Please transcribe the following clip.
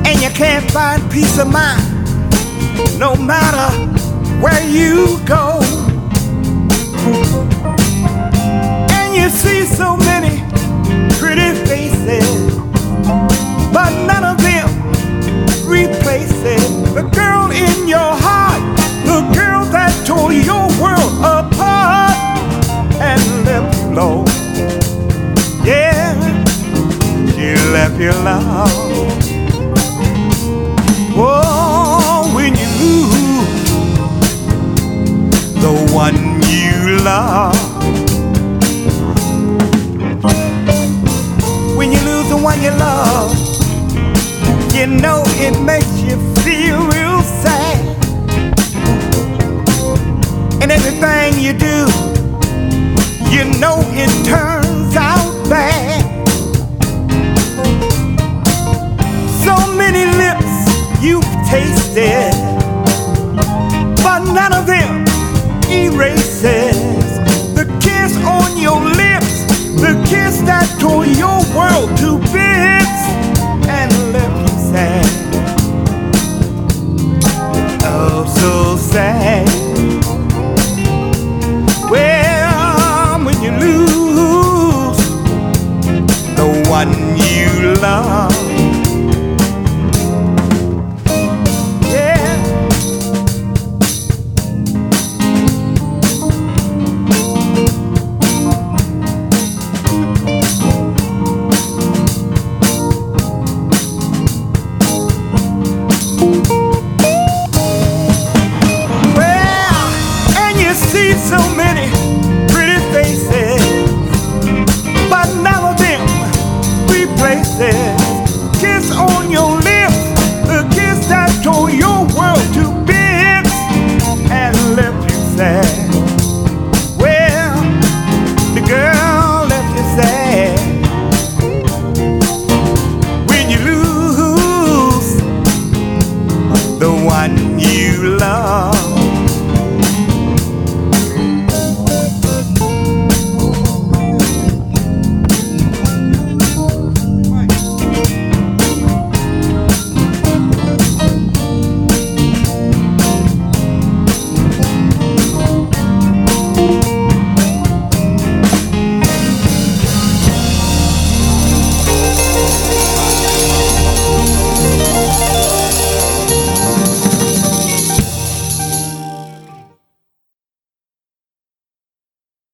and you can't find peace of mind no matter where you go. And you see so many pretty faces, but none of them replaces the girl in your heart, the girl that tore your world apart and left you low. Yeah, she left you alone. Oh, when you lose the one you love, when you lose the one you love, you know it makes you feel real sad. And everything you do, you know it turns out bad. So many lips you've tasted, but none of them erases